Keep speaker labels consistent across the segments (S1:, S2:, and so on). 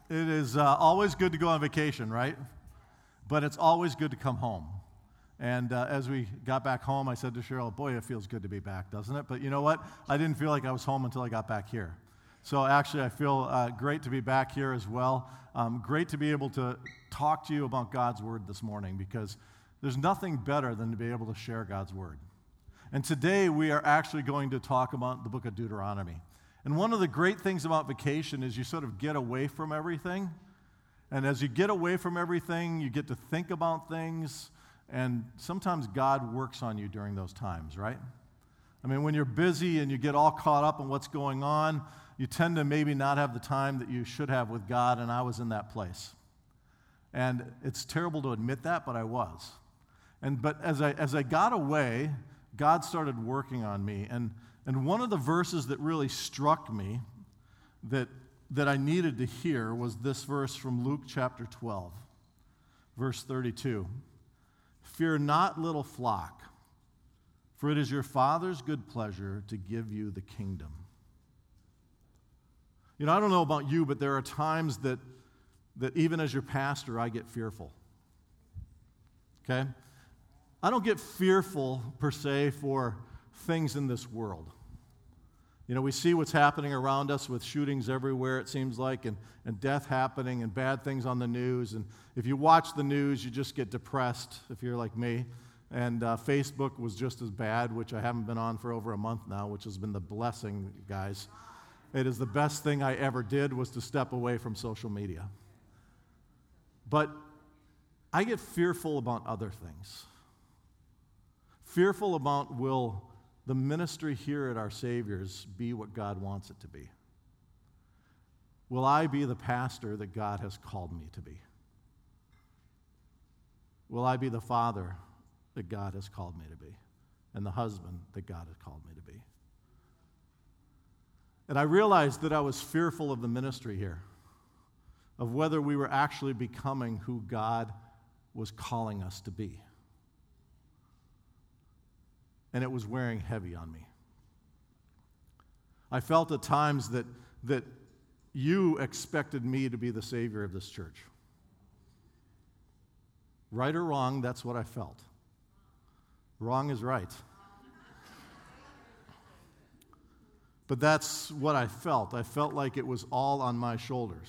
S1: It is always good to go on vacation, right? But it's always good to come home. And as we got back home, I said to Cheryl, boy, it feels good to be back, doesn't it? But you know what? I didn't feel like I was home until I got back here. So actually, I feel great to be back here as well. Great to be able to talk to you about God's Word this morning, because there's nothing better than to be able to share God's Word. And today, we are actually going to talk about the book of Deuteronomy. And one of the great things about vacation is you sort of get away from everything. And as you get away from everything, you get to think about things. And sometimes God works on you during those times, right? I mean, when you're busy and you get all caught up in what's going on, you tend to maybe not have the time that you should have with God, and I was in that place. And it's terrible to admit that, but I was. But as I got away, God started working on me. And one of the verses that really struck me that I needed to hear was this verse from Luke chapter 12, verse 32. Fear not, little flock, for it is your Father's good pleasure to give you the kingdom. You know, I don't know about you, but there are times that even as your pastor, I get fearful. Okay? I don't get fearful, per se, for things in this world. You know, we see what's happening around us with shootings everywhere, it seems like, and death happening and bad things on the news. And if you watch the news, you just get depressed, if you're like me. And Facebook was just as bad, which I haven't been on for over a month now, which has been the blessing, guys. It is the best thing I ever did, was to step away from social media. But I get fearful about other things. Fearful about, will the ministry here at Our Savior's be what God wants it to be? Will I be the pastor that God has called me to be? Will I be the father that God has called me to be? And the husband that God has called me to be? And I realized that I was fearful of the ministry here, of whether we were actually becoming who God was calling us to be. And it was wearing heavy on me. I felt at times that you expected me to be the Savior of this church. Right or wrong, that's what I felt. Wrong is right. But that's what I felt. I felt like it was all on my shoulders.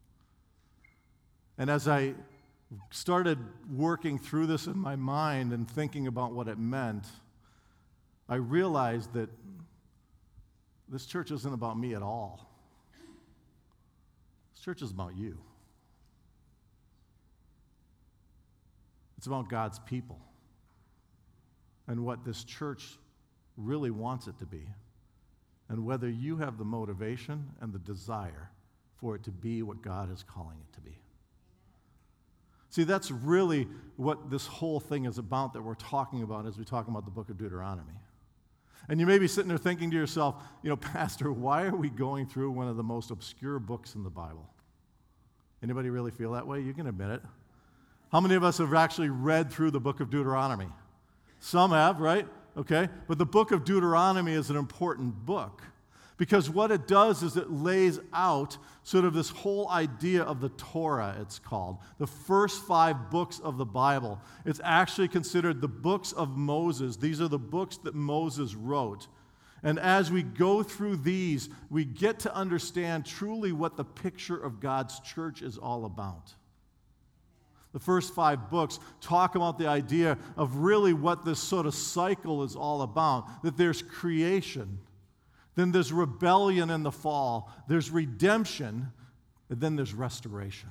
S1: And as I started working through this in my mind and thinking about what it meant, I realized that this church isn't about me at all. This church is about you. It's about God's people and what this church really wants it to be, and whether you have the motivation and the desire for it to be what God is calling it to be. See, that's really what this whole thing is about that we're talking about as we talk about the book of Deuteronomy. And you may be sitting there thinking to yourself, you know, Pastor, why are we going through one of the most obscure books in the Bible? Anybody really feel that way? You can admit it. How many of us have actually read through the book of Deuteronomy? Some have, right? Okay. But the book of Deuteronomy is an important book, because what it does is it lays out sort of this whole idea of the Torah, it's called. The first 5 books of the Bible. It's actually considered the books of Moses. These are the books that Moses wrote. And as we go through these, we get to understand truly what the picture of God's church is all about. The first 5 books talk about the idea of really what this sort of cycle is all about, that there's creation, then there's rebellion in the fall, there's redemption, and then there's restoration.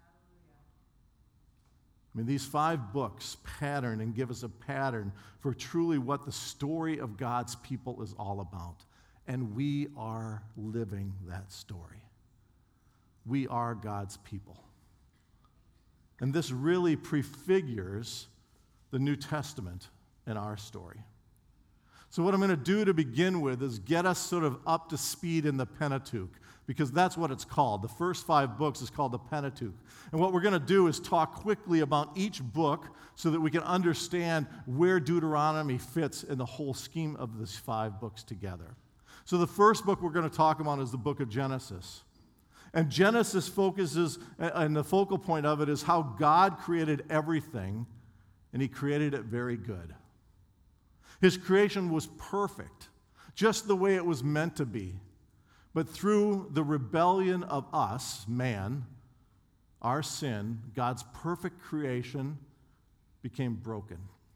S1: I mean, these 5 books pattern and give us a pattern for truly what the story of God's people is all about. And we are living that story. We are God's people. And this really prefigures the New Testament in our story. So what I'm going to do to begin with is get us sort of up to speed in the Pentateuch, because that's what it's called. The first 5 books is called the Pentateuch. And what we're going to do is talk quickly about each book so that we can understand where Deuteronomy fits in the whole scheme of these 5 books together. So the first book we're going to talk about is the book of Genesis. And Genesis focuses, and the focal point of it is how God created everything, and he created it very good. His creation was perfect, just the way it was meant to be. But through the rebellion of us, man, our sin, God's perfect creation became broken.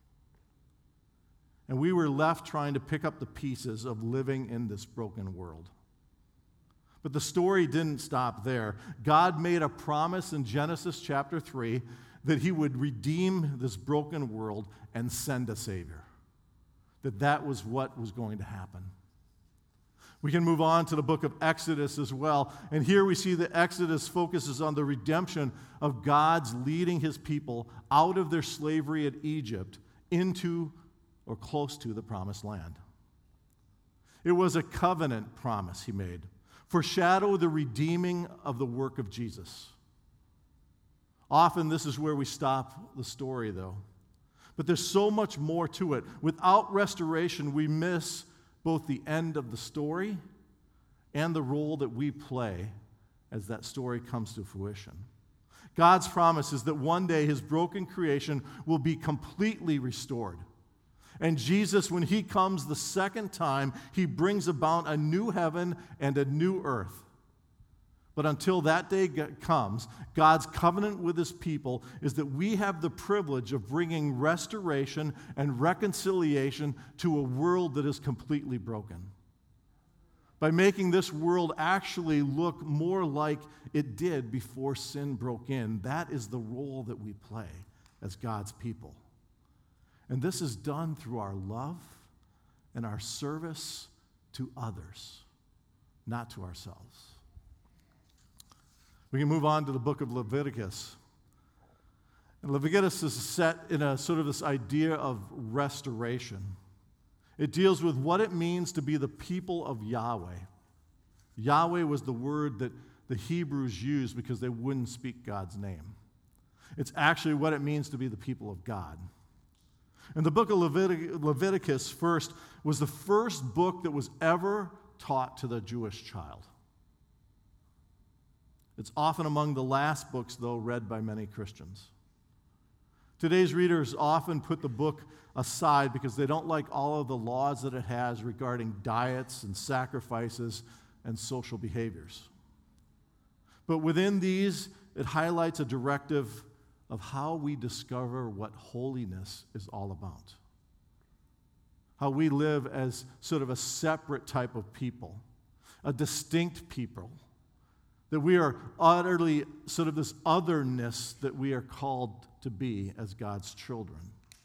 S1: And we were left trying to pick up the pieces of living in this broken world. But the story didn't stop there. God made a promise in Genesis chapter 3 that he would redeem this broken world and send a Savior. That was what was going to happen. We can move on to the book of Exodus as well. And here we see that Exodus focuses on the redemption of God's leading his people out of their slavery at Egypt into or close to the promised land. It was a covenant promise he made, foreshadow the redeeming of the work of Jesus. Often this is where we stop the story, though. But there's so much more to it. Without restoration, we miss both the end of the story and the role that we play as that story comes to fruition. God's promise is that one day his broken creation will be completely restored. And Jesus, when he comes the second time, he brings about a new heaven and a new earth. But until that day comes, God's covenant with his people is that we have the privilege of bringing restoration and reconciliation to a world that is completely broken. By making this world actually look more like it did before sin broke in, that is the role that we play as God's people. And this is done through our love and our service to others, not to ourselves. We can move on to the book of Leviticus. And Leviticus is set in a sort of this idea of restoration. It deals with what it means to be the people of Yahweh. Yahweh was the word that the Hebrews used because they wouldn't speak God's name. It's actually what it means to be the people of God. And the book of Leviticus first was the first book that was ever taught to the Jewish child. It's often among the last books, though, read by many Christians. Today's readers often put the book aside because they don't like all of the laws that it has regarding diets and sacrifices and social behaviors. But within these, it highlights a directive of how we discover what holiness is all about. How we live as sort of a separate type of people, a distinct people. That we are utterly sort of this otherness that we are called to be as God's children.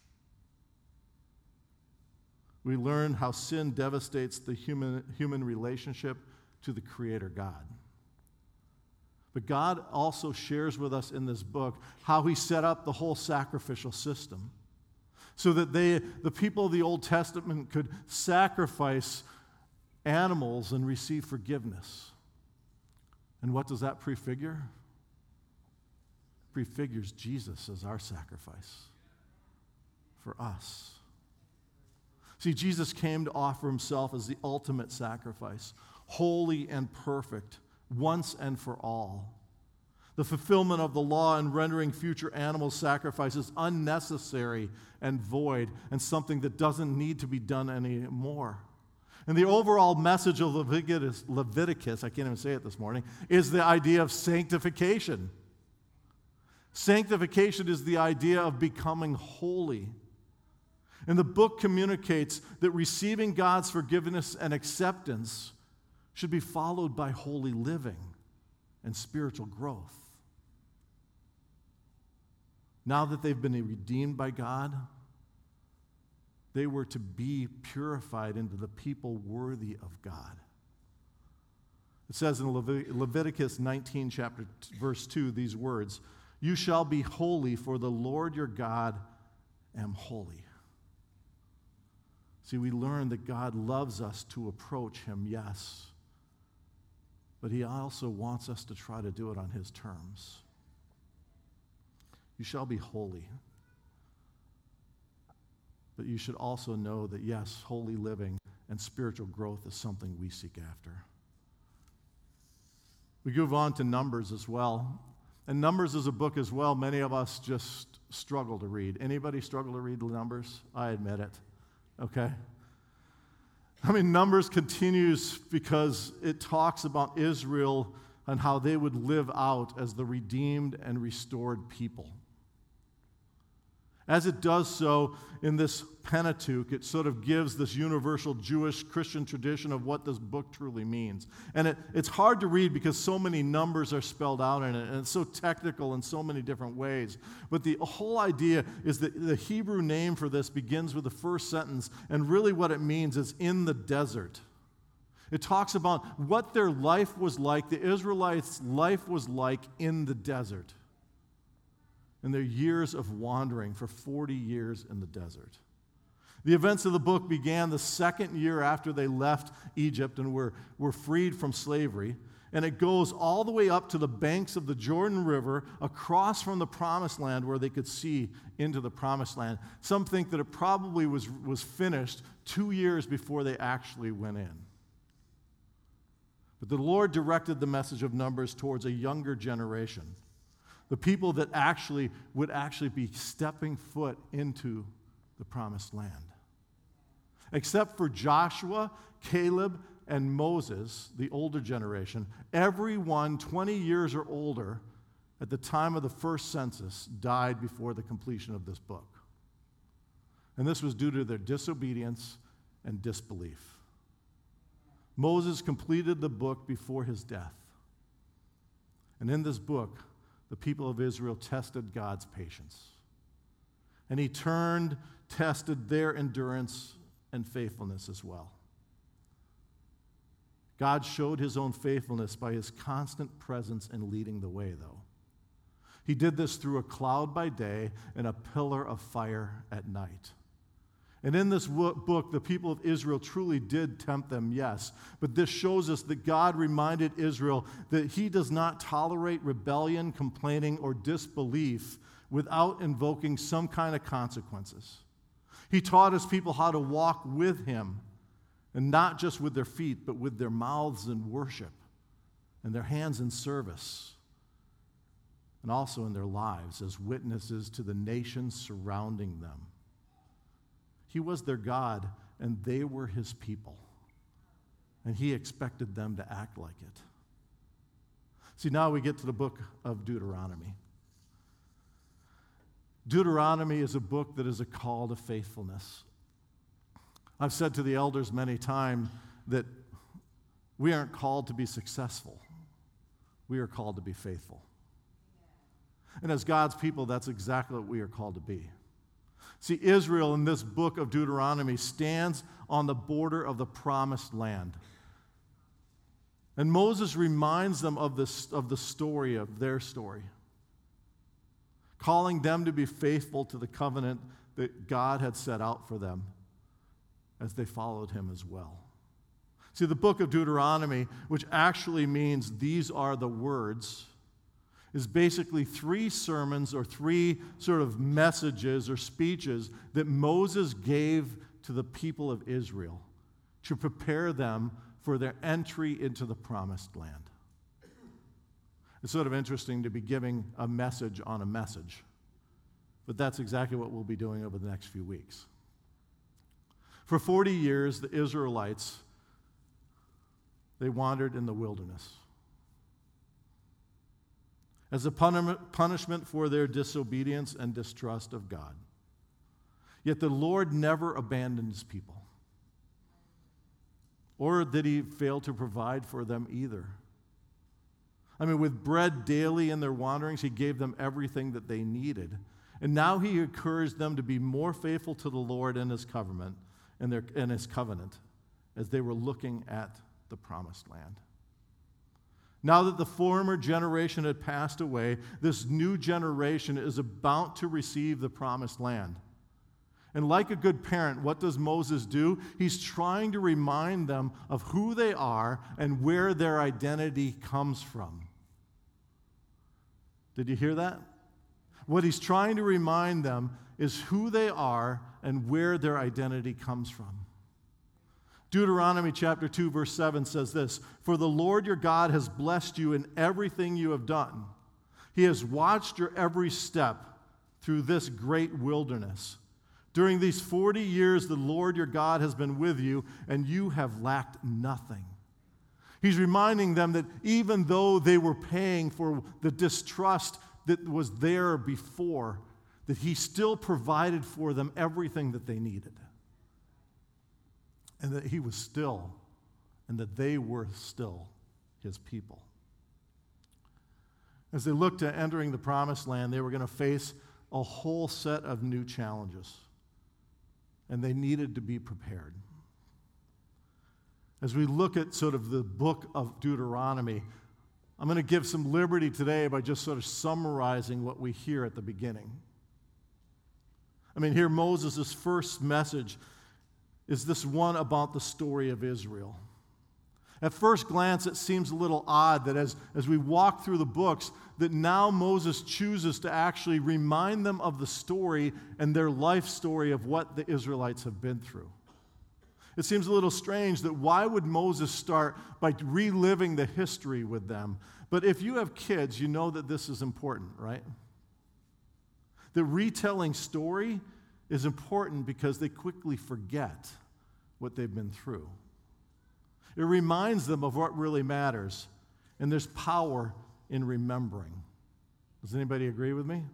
S1: We learn how sin devastates the human relationship to the Creator God. But God also shares with us in this book how he set up the whole sacrificial system so that the people of the Old Testament could sacrifice animals and receive forgiveness. And what does that prefigure? Prefigures Jesus as our sacrifice for us. See, Jesus came to offer himself as the ultimate sacrifice, holy and perfect, once and for all. The fulfillment of the law and rendering future animal sacrifices unnecessary and void and something that doesn't need to be done anymore. And the overall message of Leviticus, I can't even say it this morning, is the idea of sanctification. Sanctification is the idea of becoming holy. And the book communicates that receiving God's forgiveness and acceptance should be followed by holy living and spiritual growth. Now that they've been redeemed by God, they were to be purified into the people worthy of God. It says in Leviticus 19, verse 2, these words, "You shall be holy, for the Lord your God am holy." See, we learn that God loves us to approach him, yes, but he also wants us to try to do it on his terms. You shall be holy. But you should also know that, yes, holy living and spiritual growth is something we seek after. We move on to Numbers as well. And Numbers is a book as well many of us just struggle to read. Anybody struggle to read the Numbers? I admit it. Okay? I mean, Numbers continues because it talks about Israel and how they would live out as the redeemed and restored people. As it does so in this Pentateuch, it sort of gives this universal Jewish Christian tradition of what this book truly means. And it's hard to read because so many numbers are spelled out in it, and it's so technical in so many different ways. But the whole idea is that the Hebrew name for this begins with the first sentence, and really what it means is in the desert. It talks about what their life was like, the Israelites' life was like in the desert. In their years of wandering for 40 years in the desert. The events of the book began the second year after they left Egypt and were freed from slavery, and it goes all the way up to the banks of the Jordan River, across from the Promised Land where they could see into the Promised Land. Some think that it probably was finished 2 years before they actually went in. But the Lord directed the message of Numbers towards a younger generation. The people that would actually be stepping foot into the Promised Land. Except for Joshua, Caleb, and Moses, the older generation, everyone 20 years or older at the time of the first census died before the completion of this book. And this was due to their disobedience and disbelief. Moses completed the book before his death. And in this book, the people of Israel tested God's patience. And he tested their endurance and faithfulness as well. God showed his own faithfulness by his constant presence in leading the way, though. He did this through a cloud by day and a pillar of fire at night. And in this book, the people of Israel truly did tempt them, yes. But this shows us that God reminded Israel that he does not tolerate rebellion, complaining, or disbelief without invoking some kind of consequences. He taught his people how to walk with him, and not just with their feet, but with their mouths in worship, and their hands in service, and also in their lives as witnesses to the nations surrounding them. He was their God, and they were his people. And he expected them to act like it. See, now we get to the book of Deuteronomy. Deuteronomy is a book that is a call to faithfulness. I've said to the elders many times that we aren't called to be successful. We are called to be faithful. And as God's people, that's exactly what we are called to be. See, Israel in this book of Deuteronomy stands on the border of the Promised Land. And Moses reminds them of the story, of their story, calling them to be faithful to the covenant that God had set out for them as they followed him as well. See, the book of Deuteronomy, which actually means these are the words, is basically 3 sermons or 3 sort of messages or speeches that Moses gave to the people of Israel to prepare them for their entry into the Promised Land. It's sort of interesting to be giving a message on a message, but that's exactly what we'll be doing over the next few weeks. For 40 years, the Israelites, they wandered in the wilderness as a punishment for their disobedience and distrust of God. Yet the Lord never abandoned his people, or did he fail to provide for them either. I mean, with bread daily in their wanderings, he gave them everything that they needed. And now he encouraged them to be more faithful to the Lord and his covenant, as they were looking at the Promised Land. Now that the former generation had passed away, this new generation is about to receive the Promised Land. And like a good parent, what does Moses do? He's trying to remind them of who they are and where their identity comes from. Did you hear that? What he's trying to remind them is who they are and where their identity comes from. Deuteronomy chapter 2, verse 7 says this, "For the Lord your God has blessed you in everything you have done. He has watched your every step through this great wilderness. During these 40 years, the Lord your God has been with you, and you have lacked nothing." He's reminding them that even though they were paying for the distrust that was there before, that he still provided for them everything that they needed. And that he was still, and that they were still his people. As they looked at entering the promised land, they were going to face a whole set of new challenges. And they needed to be prepared. As we look at sort of the book of Deuteronomy, I'm going to give some liberty today by just sort of summarizing what we hear at the beginning. I mean, here Moses' first message is this one about the story of Israel. At first glance, it seems a little odd that as we walk through the books, that now Moses chooses to actually remind them of the story and their life story of what the Israelites have been through. It seems a little strange that why would Moses start by reliving the history with them? But if you have kids, you know that this is important, right? The retelling story is important because they quickly forget what they've been through. It reminds them of what really matters, and there's power in remembering. Does anybody agree with me?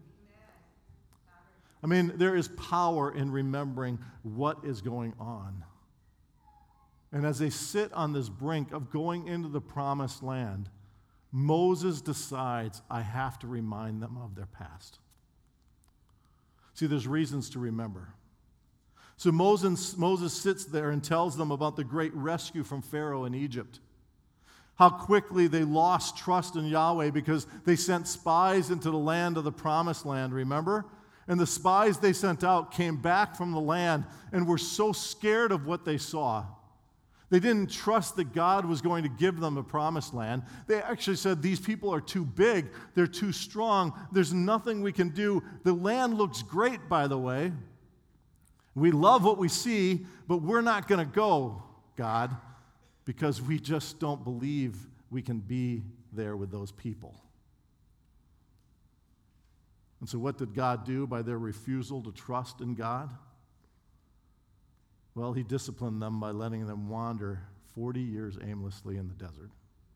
S1: I mean, there is power in remembering what is going on. And as they sit on this brink of going into the promised land, Moses decides, I have to remind them of their past. See, there's reasons to remember. So Moses sits there and tells them about the great rescue from Pharaoh in Egypt. How quickly they lost trust in Yahweh because they sent spies into the land of the promised land, remember? And the spies they sent out came back from the land and were so scared of what they saw. They didn't trust that God was going to give them a promised land. They actually said, these people are too big, they're too strong, there's nothing we can do. The land looks great, by the way. We love what we see, but we're not going to go, God, because we just don't believe we can be there with those people. And so what did God do by their refusal to trust in God? Well, he disciplined them by letting them wander 40 years aimlessly in the desert.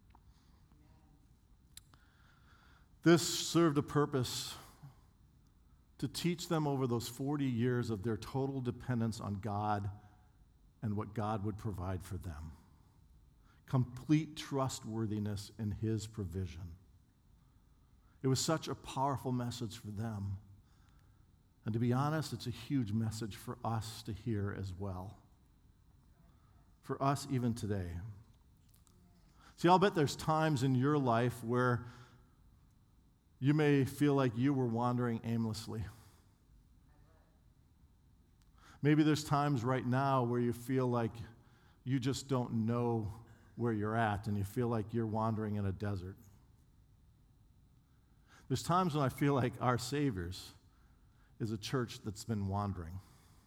S1: This served a purpose to teach them over those 40 years of their total dependence on God and what God would provide for them. Complete trustworthiness in his provision. It was such a powerful message for them. And to be honest, it's a huge message for us to hear as well. For us even today. See, I'll bet there's times in your life where you may feel like you were wandering aimlessly. Maybe there's times right now where you feel like you just don't know where you're at and you feel like you're wandering in a desert. There's times when I feel like our Savior's is a church that's been wandering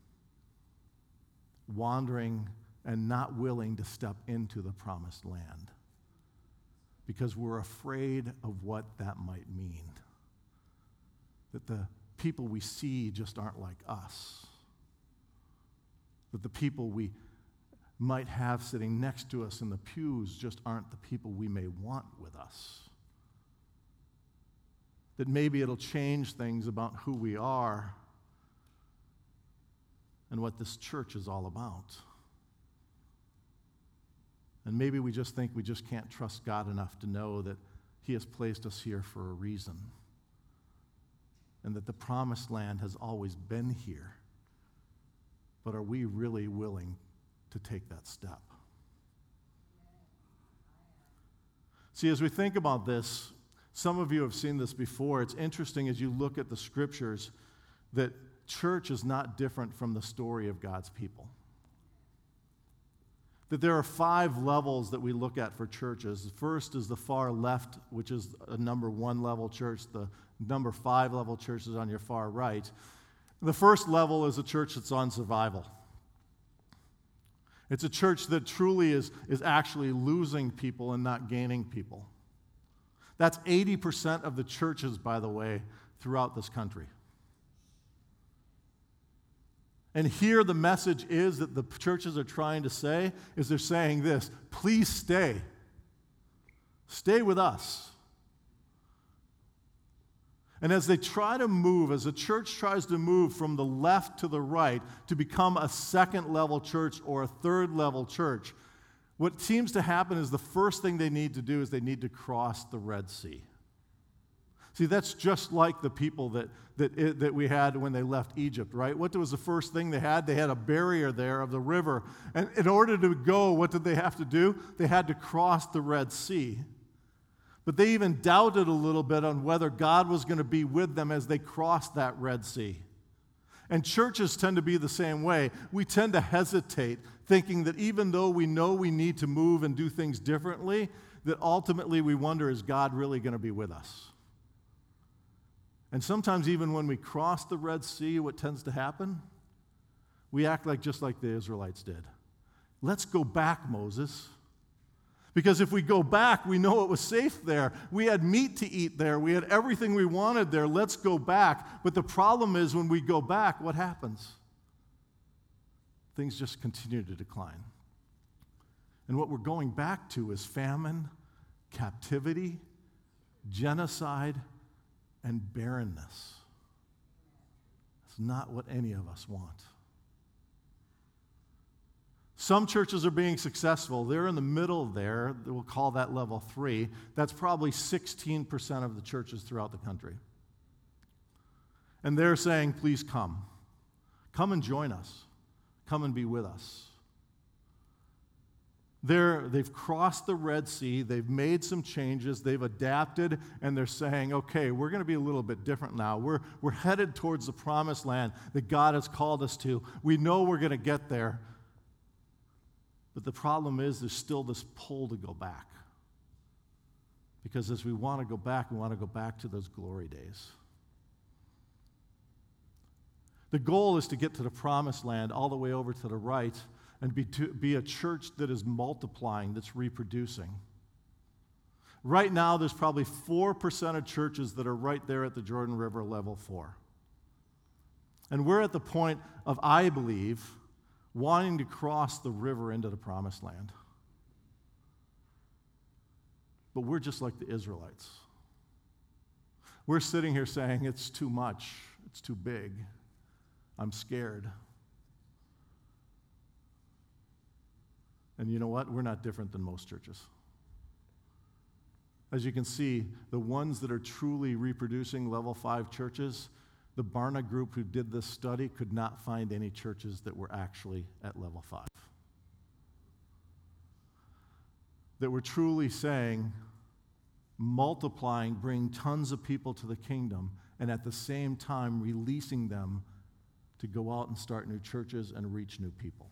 S1: and not willing to step into the promised land because we're afraid of what that might mean. That the people we see just aren't like us. That the people we might have sitting next to us in the pews just aren't the people we may want with us. That maybe it'll change things about who we are and what this church is all about. And maybe we just think we just can't trust God enough to know that he has placed us here for a reason and that the promised land has always been here. But are we really willing to take that step? See, as we think about this, some of you have seen this before. It's interesting as you look at the scriptures that church is not different from the story of God's people. That there are 5 levels that we look at for churches. The first is the far left, which is a number 1 level church. The number 5 level church is on your far right. The first level is a church that's on survival. It's a church that truly is actually losing people and not gaining people. That's 80% of the churches, by the way, throughout this country. And here the message is that the churches are trying to say is they're saying this: please stay. Stay with us. And as they try to move, as the church tries to move from the left to the right to become a second-level church or a third-level church, what seems to happen is the first thing they need to do is they need to cross the Red Sea. See, that's just like the people that we had when they left Egypt, right? What was the first thing they had? They had a barrier there of the river. And in order to go, what did they have to do? They had to cross the Red Sea. But they even doubted a little bit on whether God was going to be with them as they crossed that Red Sea. And churches tend to be the same way. We tend to hesitate, thinking that even though we know we need to move and do things differently, that ultimately we wonder, is God really going to be with us? And sometimes even when we cross the Red Sea, what tends to happen? We act just like the Israelites did. Let's go back, Moses. Because if we go back, we know it was safe there. We had meat to eat there. We had everything we wanted there. Let's go back. But the problem is when we go back, what happens? Things just continue to decline. And what we're going back to is famine, captivity, genocide, and barrenness. It's not what any of us want. Some churches are being successful. They're in the middle there. We'll call that level 3. That's probably 16% of the churches throughout the country. And they're saying, please come. Come and join us. Come and be with us. They've crossed the Red Sea. They've made some changes. They've adapted, and they're saying, okay, we're going to be a little bit different now. We're headed towards the promised land that God has called us to. We know we're going to get there. But the problem is there's still this pull to go back. Because as we want to go back to those glory days. The goal is to get to the promised land all the way over to the right and be a church that is multiplying, that's reproducing. Right now, there's probably 4% of churches that are right there at the Jordan River level 4. And we're at the point of, I believe, wanting to cross the river into the promised land. But we're just like the Israelites. We're sitting here saying, it's too much, it's too big, I'm scared. And you know what? We're not different than most churches. As you can see, the ones that are truly reproducing level 5 churches, the Barna group who did this study could not find any churches that were actually at level 5. That were truly saying, multiplying, bring tons of people to the kingdom, and at the same time releasing them to go out and start new churches and reach new people.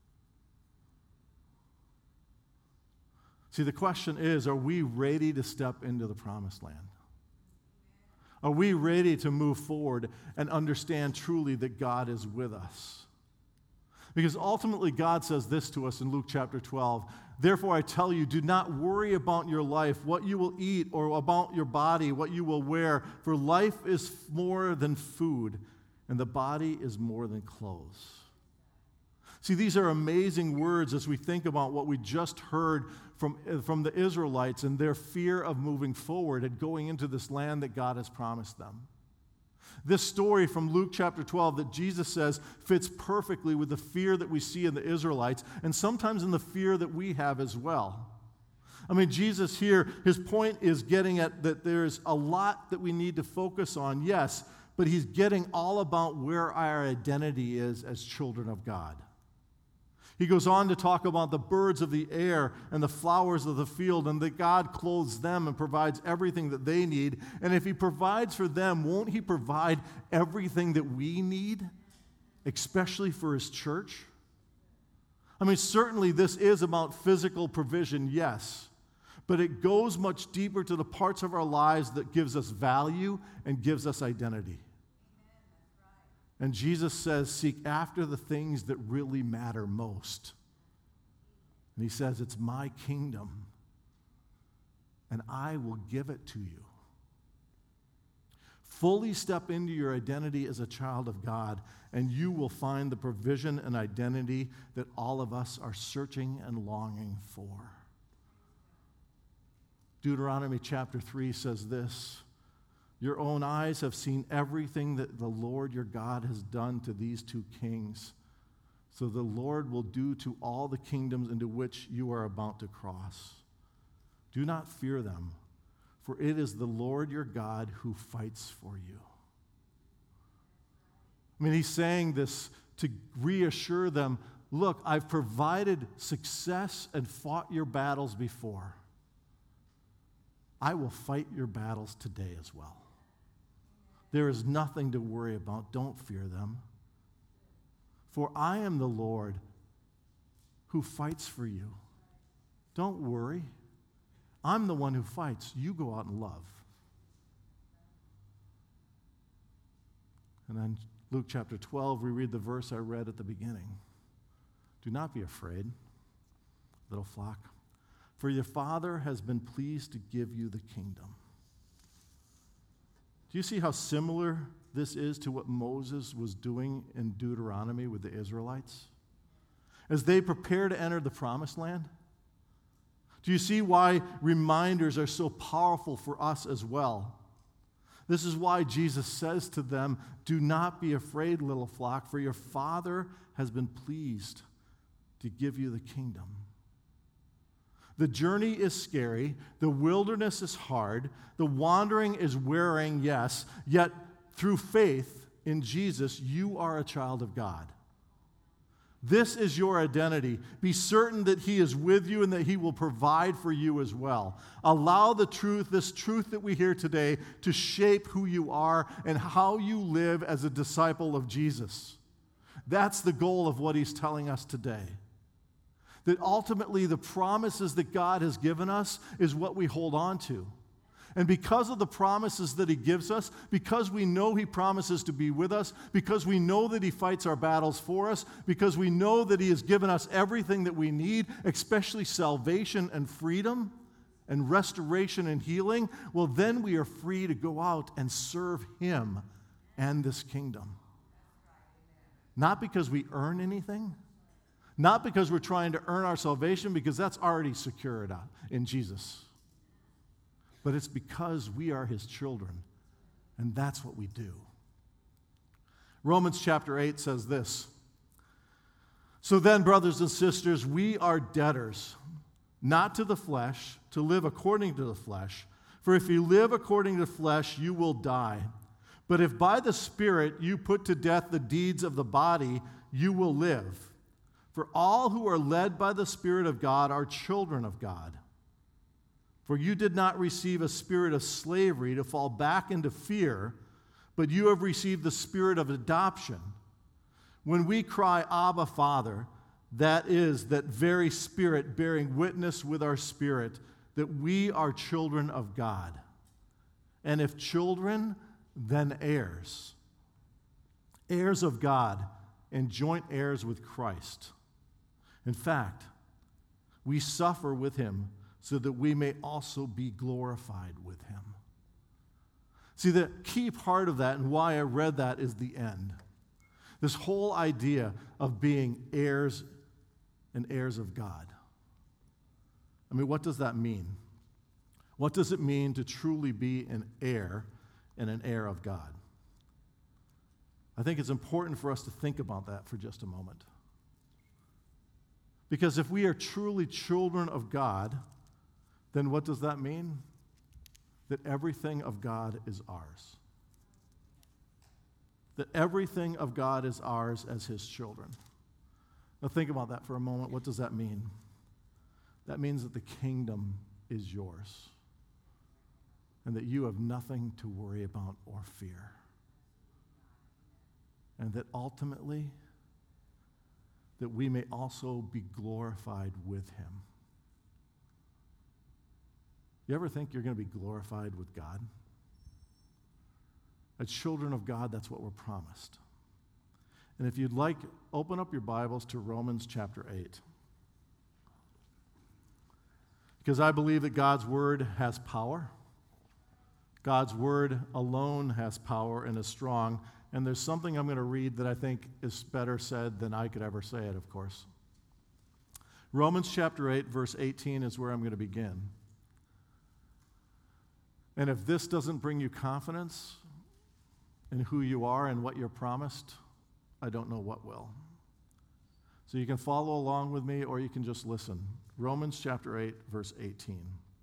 S1: See, the question is, are we ready to step into the promised land? Are we ready to move forward and understand truly that God is with us? Because ultimately God says this to us in Luke chapter 12. Therefore I tell you, do not worry about your life, what you will eat, or about your body, what you will wear. For life is more than food, and the body is more than clothes. See, these are amazing words as we think about what we just heard from the Israelites and their fear of moving forward and going into this land that God has promised them. This story from Luke chapter 12 that Jesus says fits perfectly with the fear that we see in the Israelites and sometimes in the fear that we have as well. I mean, Jesus here, his point is getting at that there's a lot that we need to focus on, yes, but he's getting all about where our identity is as children of God. He goes on to talk about the birds of the air and the flowers of the field, and that God clothes them and provides everything that they need. And if he provides for them, won't he provide everything that we need, especially for his church? I mean, certainly this is about physical provision, yes, but it goes much deeper to the parts of our lives that gives us value and gives us identity. And Jesus says, seek after the things that really matter most. And he says, it's my kingdom, and I will give it to you. Fully step into your identity as a child of God, and you will find the provision and identity that all of us are searching and longing for. Deuteronomy chapter 3 says this, your own eyes have seen everything that the Lord your God has done to these two kings. So the Lord will do to all the kingdoms into which you are about to cross. Do not fear them, for it is the Lord your God who fights for you. I mean, he's saying this to reassure them, look, I've provided success and fought your battles before. I will fight your battles today as well. There is nothing to worry about. Don't fear them. For I am the Lord who fights for you. Don't worry. I'm the one who fights. You go out and love. And then Luke chapter 12, we read the verse I read at the beginning. Do not be afraid, little flock, for your Father has been pleased to give you the kingdom. Do you see how similar this is to what Moses was doing in Deuteronomy with the Israelites? As they prepare to enter the promised land? Do you see why reminders are so powerful for us as well? This is why Jesus says to them, do not be afraid, little flock, for your Father has been pleased to give you the kingdom. The journey is scary. The wilderness is hard. The wandering is wearing, yes. Yet through faith in Jesus, you are a child of God. This is your identity. Be certain that he is with you and that he will provide for you as well. Allow the truth, this truth that we hear today, to shape who you are and how you live as a disciple of Jesus. That's the goal of what he's telling us today. That ultimately the promises that God has given us is what we hold on to. And because of the promises that he gives us, because we know he promises to be with us, because we know that he fights our battles for us, because we know that he has given us everything that we need, especially salvation and freedom and restoration and healing, well, then we are free to go out and serve him and this kingdom. Not because we earn anything, not because we're trying to earn our salvation, because that's already secured in Jesus. But it's because we are his children, and that's what we do. Romans chapter 8 says this, so then, brothers and sisters, we are debtors, not to the flesh, to live according to the flesh. For if you live according to the flesh, you will die. But if by the Spirit you put to death the deeds of the body, you will live. For all who are led by the Spirit of God are children of God. For you did not receive a spirit of slavery to fall back into fear, but you have received the spirit of adoption. When we cry, Abba, Father, that is that very Spirit bearing witness with our spirit that we are children of God. And if children, then heirs. Heirs of God and joint heirs with Christ. In fact, we suffer with him so that we may also be glorified with him. See, the key part of that and why I read that is the end. This whole idea of being heirs and heirs of God. I mean, what does that mean? What does it mean to truly be an heir and an heir of God? I think it's important for us to think about that for just a moment. Because if we are truly children of God, then what does that mean? That everything of God is ours. That everything of God is ours as his children. Now think about that for a moment. What does that mean? That means that the kingdom is yours. And that you have nothing to worry about or fear. And that ultimately, that we may also be glorified with him. You ever think you're going to be glorified with God? As children of God, that's what we're promised. And if you'd like, open up your Bibles to Romans chapter 8. because I believe that God's word has power. God's word alone has power and is strong. And there's something I'm going to read that I think is better said than I could ever say it, of course. Romans chapter 8, verse 18 is where I'm going to begin. And if this doesn't bring you confidence in who you are and what you're promised, I don't know what will. So you can follow along with me or you can just listen. Romans chapter 8, verse 18.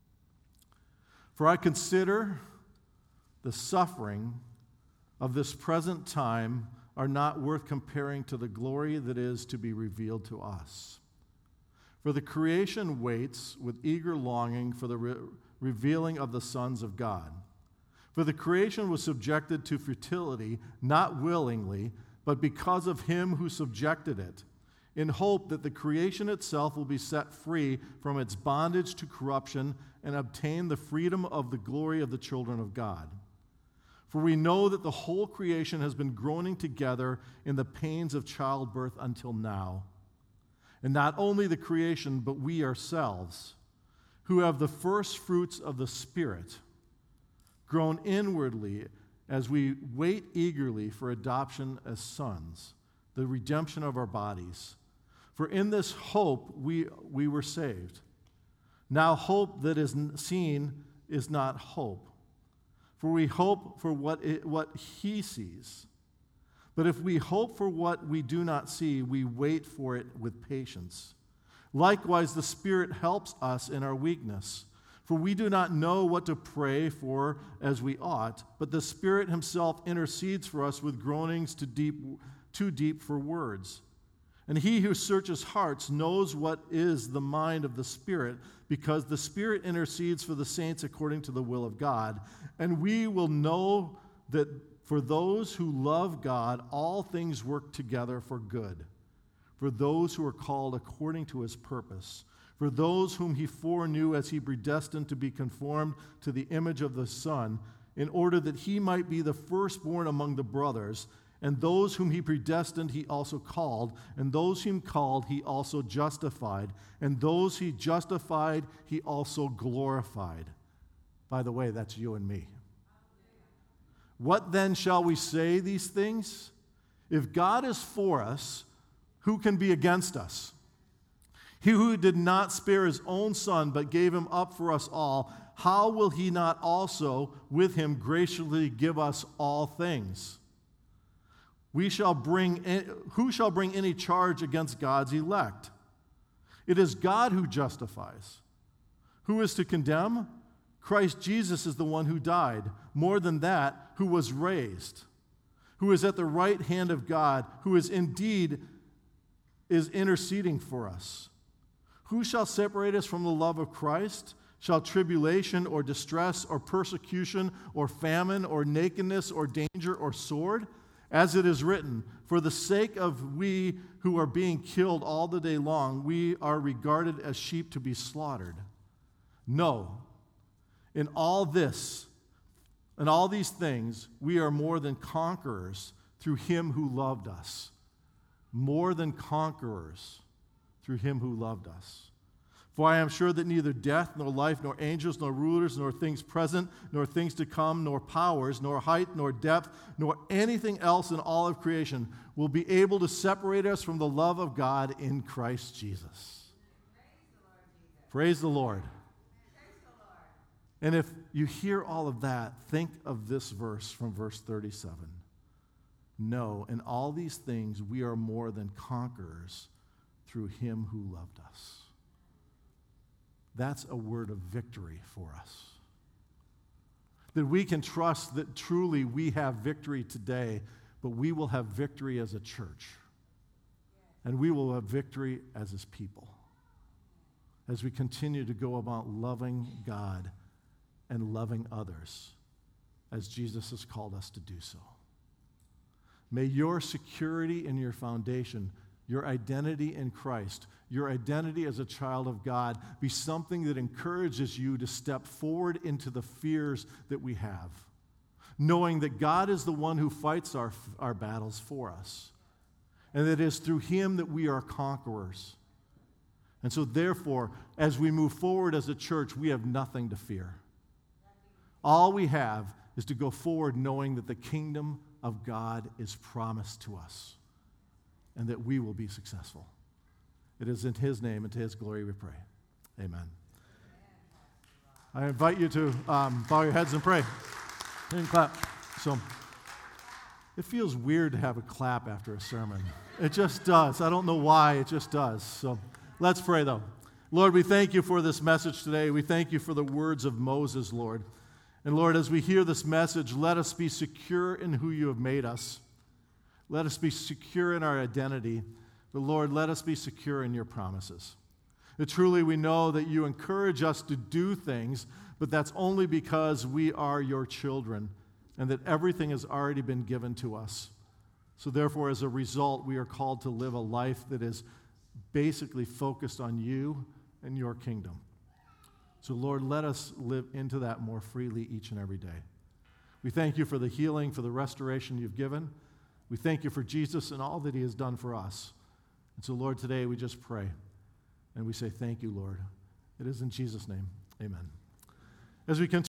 S1: For I consider the suffering of this present time are not worth comparing to the glory that is to be revealed to us. For the creation waits with eager longing for the revealing of the sons of God. For the creation was subjected to futility, not willingly, but because of him who subjected it, in hope that the creation itself will be set free from its bondage to corruption and obtain the freedom of the glory of the children of God. For we know that the whole creation has been groaning together in the pains of childbirth until now. And not only the creation, but we ourselves, who have the first fruits of the Spirit, groan inwardly as we wait eagerly for adoption as sons, the redemption of our bodies. For in this hope we were saved. Now hope that is seen is not hope. For we hope for what he sees. But if we hope for what we do not see, we wait for it with patience. Likewise, the Spirit helps us in our weakness. For we do not know what to pray for as we ought, but the Spirit himself intercedes for us with groanings too deep for words. And he who searches hearts knows what is the mind of the Spirit, because the Spirit intercedes for the saints according to the will of God. And we will know that for those who love God, all things work together for good, for those who are called according to his purpose. For those whom he foreknew, as he predestined to be conformed to the image of the Son, in order that he might be the firstborn among the brothers. And those whom he predestined, he also called. And those whom called, he also justified. And those he justified, he also glorified. By the way, that's you and me. What then shall we say these things? If God is for us, who can be against us? He who did not spare his own Son, but gave him up for us all, how will he not also with him graciously give us all things? Who shall bring any charge against God's elect? It is God who justifies. Who is to condemn? Christ Jesus is the one who died. More than that, who was raised, who is at the right hand of God, who is interceding for us. Who shall separate us from the love of Christ? Shall tribulation or distress or persecution or famine or nakedness or danger or sword? As it is written, for the sake of we who are being killed all the day long, we are regarded as sheep to be slaughtered. No, in all these things, we are more than conquerors through him who loved us. More than conquerors through him who loved us. For I am sure that neither death, nor life, nor angels, nor rulers, nor things present, nor things to come, nor powers, nor height, nor depth, nor anything else in all of creation will be able to separate us from the love of God in Christ Jesus. Praise the Lord. And if you hear all of that, think of this verse from verse 37. No, in all these things we are more than conquerors through him who loved us. That's a word of victory for us. That we can trust that truly we have victory today, but we will have victory as a church. And we will have victory as his people. As we continue to go about loving God and loving others as Jesus has called us to do so. May your security in your foundation, your identity in Christ, your identity as a child of God be something that encourages you to step forward into the fears that we have, knowing that God is the one who fights our battles for us, and that it is through him that we are conquerors. And so therefore, as we move forward as a church, we have nothing to fear. All we have is to go forward knowing that the kingdom of God is promised to us and that we will be successful. It is in his name and to his glory we pray. Amen. I invite you to bow your heads and pray and clap. So it feels weird to have a clap after a sermon. It just does. I don't know why. It just does. So let's pray, though. Lord, we thank you for this message today. We thank you for the words of Moses, Lord. And Lord, as we hear this message, let us be secure in who you have made us. Let us be secure in our identity. But Lord, let us be secure in your promises. That truly we know that you encourage us to do things, but that's only because we are your children and that everything has already been given to us. So therefore, as a result, we are called to live a life that is basically focused on you and your kingdom. So Lord, let us live into that more freely each and every day. We thank you for the healing, for the restoration you've given. We thank you for Jesus and all that he has done for us. And so Lord, today we just pray and we say thank you, Lord. It is in Jesus' name. Amen. As we continue